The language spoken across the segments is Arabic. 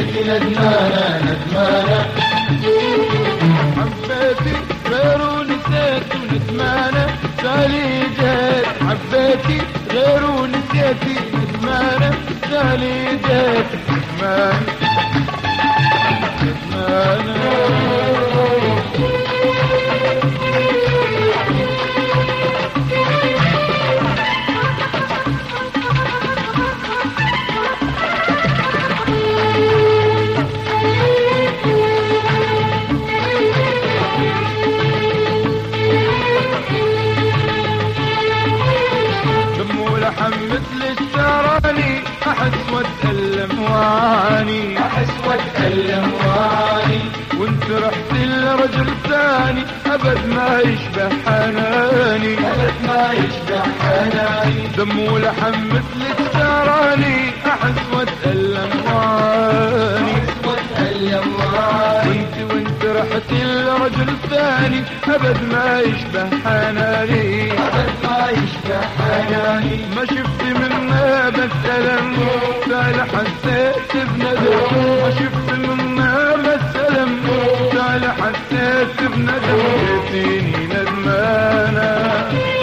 جيت ندمانة ندمانة. حبيتي غير ونسيت وندمانة سالي جيت. حبيتي غير ونسيتي ندمانة سالي جيت. ندمانة ندمانة. مثل الشراني احس واتألم واني احس واتألم واني. وانت رحت لرجل ثاني ابد ما يشبه حناني ابد ما يشبه حناني. دم ولحم مثل الشراني احس واتألم واني احس واتألم واني. وانت رحت لرجل ثاني ابد ما يشبه حناني ابد ما يشبه حناني. ما شفت منه بس ألم تعال حسيت بندم. ما شفت منه بس ألم تعال حسيت بندم. جيتيني ندمانة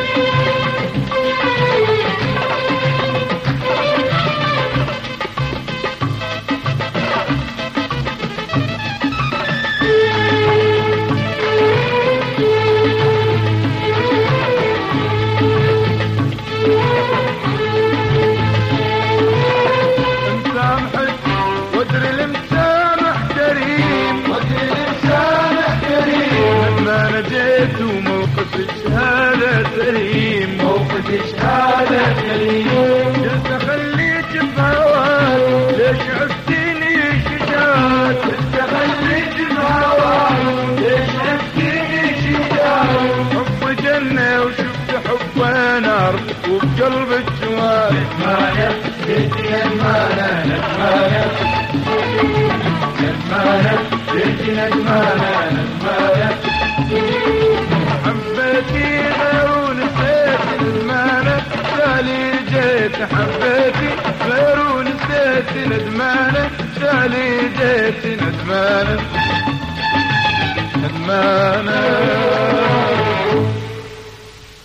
وادري المسامح كريم. وادري المسامح كريم. لما نجيت وموقف شهادة كريم. موقف شهادة كريم. قلت خليك بهواك ليش عفتيني شجاعك. قلت خليك بهواك ليش عفتيني شجاعك. حب جنة وشفت حب نار وبقلبك جوال. ندمانة جيت ندمانة ندمانة ندمانة. جيت ندمانة ندمانة. حبيتي غير ونسيت ندمانة سالي جيت. حبيتي غير ونسيت ندمانة سالي جيت. ندمانة ندمانة.